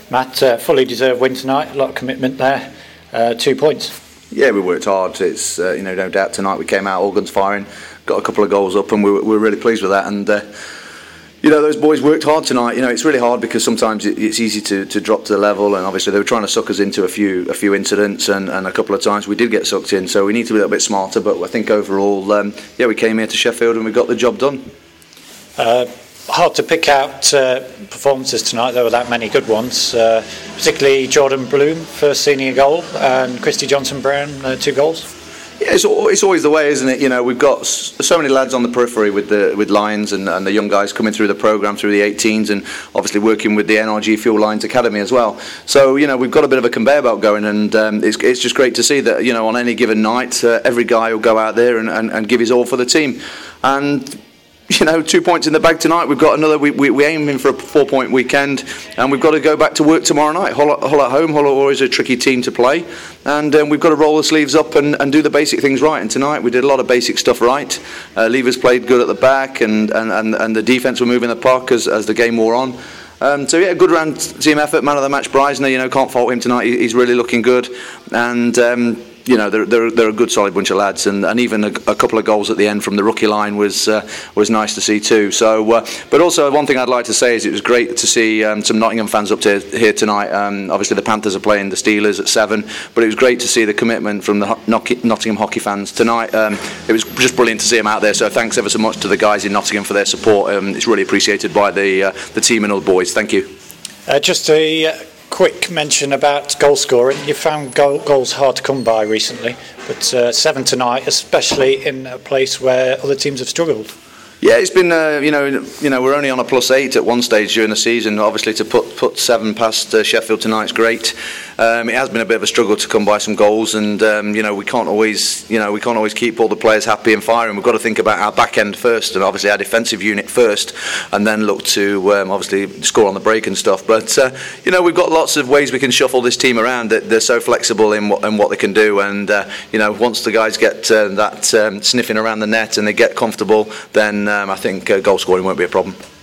Matt, fully deserved win tonight. A lot of commitment there. 2 points. Yeah, we worked hard. It's no doubt tonight we came out all guns firing, got a couple of goals up, and we're really pleased with that. And those boys worked hard tonight. It's really hard because sometimes it's easy to drop to the level, and obviously they were trying to suck us into a few incidents, and a couple of times we did get sucked in. So we need to be a little bit smarter. But I think overall, we came here to Sheffield and we got the job done. Hard to pick out performances tonight. There were that many good ones, particularly Jordan Bloom, first senior goal, and Christy Johnson-Brown, 2 goals. Yeah, it's always the way, isn't it? We've got so many lads on the periphery with Lions and the young guys coming through the programme through the 18s, and obviously working with the NRG Fuel Lines Academy as well. So we've got a bit of a conveyor belt going, and it's just great to see that on any given night every guy will go out there and give his all for the team. And 2 points in the bag tonight. We've got another. We're aiming for a 4-point weekend, and we've got to go back to work tomorrow night. Hull at home. Hull are always a tricky team to play, and we've got to roll the sleeves up and do the basic things right. And tonight we did a lot of basic stuff right. Levers played good at the back, and the defence were moving the puck as the game wore on. Good round team effort. Man of the match, Breisner. Can't fault him tonight. He's really looking good, and. They're a good solid bunch of lads, and even a couple of goals at the end from the rookie line was nice to see too. So, but also one thing I'd like to say is it was great to see some Nottingham fans up here tonight. Obviously the Panthers are playing the Steelers at 7, but it was great to see the commitment from the Nottingham hockey fans tonight. It was just brilliant to see them out there. So thanks ever so much to the guys in Nottingham for their support. It's really appreciated by the team and all the boys. Thank you. Just a quick mention about goal scoring. You found goals hard to come by recently, but 7 tonight, especially in a place where other teams have struggled. Yeah, it's been we're only on a +8 at one stage during the season. Obviously, to put 7 past Sheffield tonight is great. It has been a bit of a struggle to come by some goals, and we can't always keep all the players happy and firing. We've got to think about our back end first, and obviously our defensive unit first, and then look to obviously score on the break and stuff. But we've got lots of ways we can shuffle this team around. That they're so flexible in what they can do, and once the guys get that sniffing around the net and they get comfortable, then I think goal scoring won't be a problem.